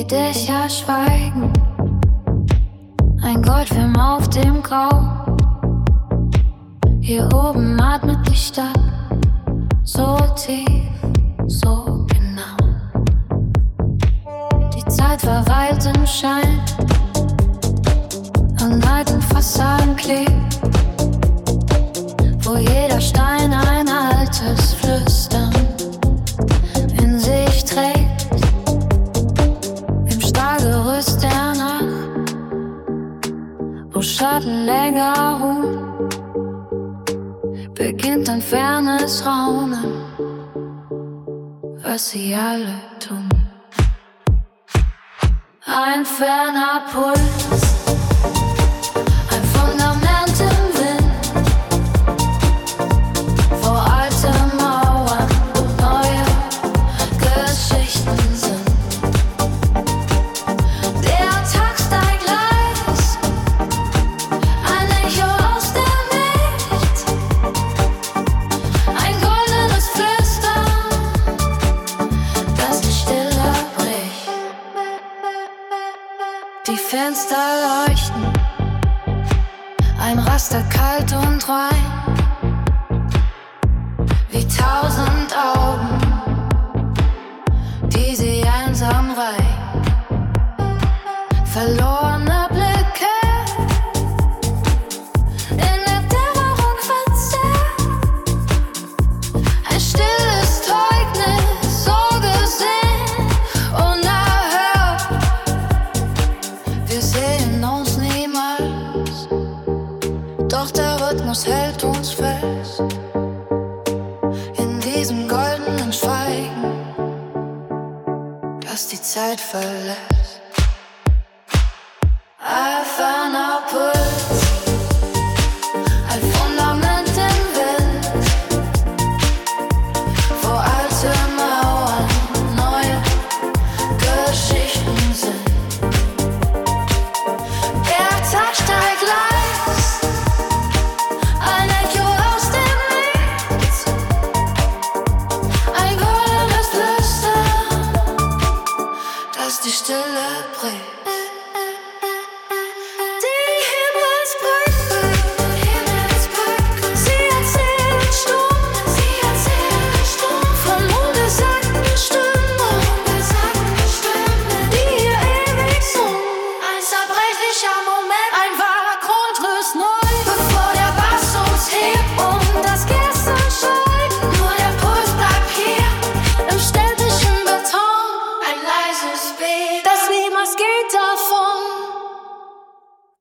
dich erschweigen. Ein Goldfilm auf dem Grau. Hier oben atmet die Stadt so tief, so genau. Die Zeit verweilt im Schein, an alten Fassaden klebt, wo jeder Stein ein altes Flüstern in sich trägt. Im Stahlgerüst der Nacht, wo Schatten länger ruhen, beginnt ein fernes Raunen, was sie alle tun. Ein ferner Puls, ein Fundament im Wind, vor alte Mauern neue Geschichten sind. Der Tag steigt leis, ein Echo aus dem Nichts, ein goldenes Flüstern, das die Stille bricht. Die Fenster leuchten, ein Raster kalt und rein, wie 1000 Augen, die sie einsam reihen. Verlorene Blicke, in der Dämmerung verzerrt, ein stilles Zeugnis, so gesehen, unerhört. Wir sehen uns niemals, doch der Rhythmus hält uns fest in diesem goldenen Schweigen, das die Zeit verlässt. Ein ferner Puls, ein Fundament im Wind, vor alte Mauern neue Geschichten sind. Der Tag steigt leis, ein Echo aus dem Nichts, ein goldenes Flüstern, das die Stille bricht. Die Himmelsbrücke, sie erzählen Stunden von ungesagten Stimmen, die hier ewig singen. Ein zerbrechlicher Moment, ein wahrer Grundriss neu, bevor der Bass uns hebt und das Gestern scheut. Nur der Puls bleibt hier im städtischen Beton, ein leises Beat, das niemals geht auf